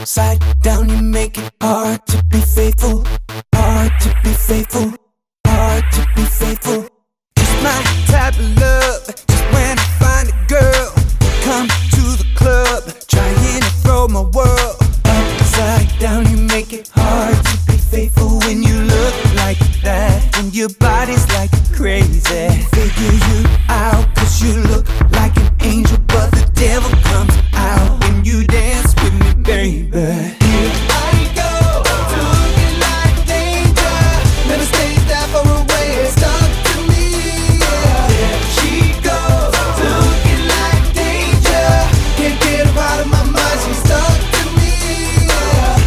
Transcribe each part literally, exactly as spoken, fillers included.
Upside down, you make it hard to be faithful. Hard to be faithful. Hard to be faithful. Just my type of love. Just when I find a girl, come to the club, trying to throw my world. Upside down, you make it hard to be faithful. When you look like that, when your body's like crazy, figure you out, cause you look like an angel, but the devil comes out when you dance with me, baby. Here I go, looking like danger. Never stays that far away, stuck to me. Yeah. There she goes, looking like danger. Can't get her out of my mind, she's stuck to me. Yeah.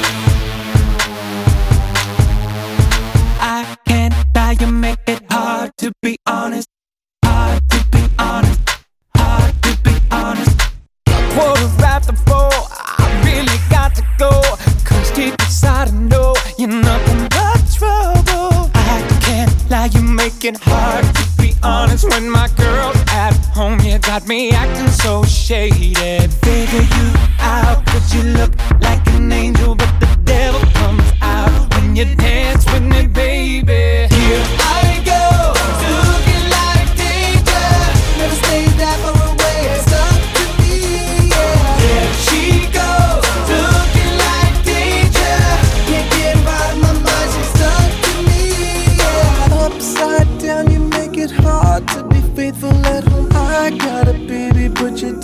I can't lie, you make it hard to be honest. Hard to be honest. Hard to be honest. Quarter after four, I really got to go. Cause deep inside I know you're nothing but trouble. I can't lie, you make it hard to be honest. When my girl's at home, you got me acting so shady. Figure you out, cause you look like an angel, but the devil comes out when you dance with me, baby. Here I go, looking like danger. Never stays that far away, stuck to me, yeah. There she goes, looking like danger. Can't get her out of my mind, she's stuck to me, yeah. Upside down, you make it hard to be faithful at home. I got a baby, but you